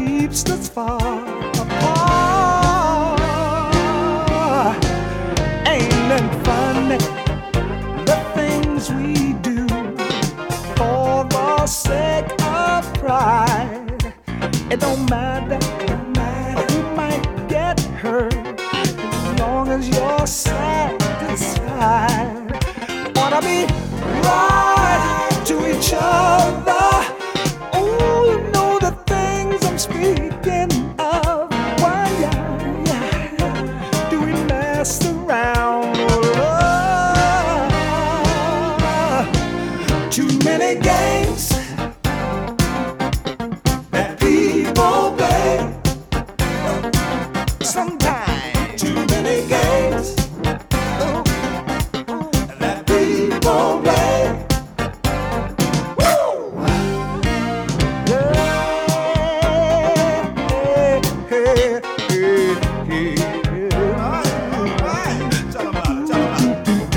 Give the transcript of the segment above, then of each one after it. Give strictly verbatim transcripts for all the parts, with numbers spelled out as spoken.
keeps us far apart. Ain't it funny the things we do for the sake of pride? It don't matter, don't matter who might get hurt as long as you're satisfied. Wanna be right to each other. Oh, you know the things I'm speaking of. Why, yeah, yeah, yeah. Do we mess around? Oh, too many games that people play. Sometimes too many games that people play. Woo! Yeah, yeah, yeah, yeah. All right. Tell 'em about it, tell 'em about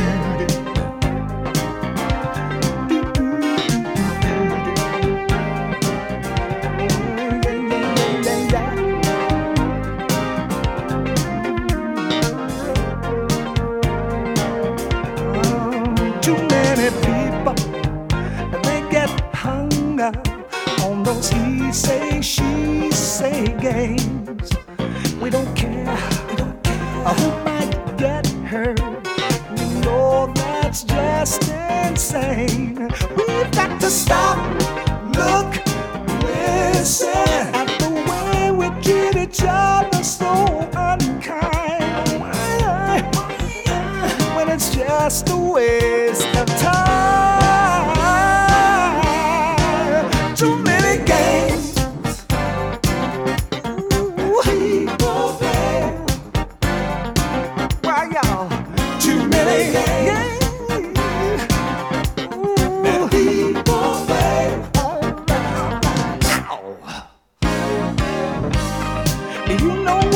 Too many people, they get hung up on those he say, she say games. We don't care, we don't care who might get hurt. We know that's just insane. We've got to stop, look, listen at the way we treat each other so unkind. When it's just a waste of time. Too many games ooh, people play. Why, y'all? Too many games ooh, that people play. Ow. You know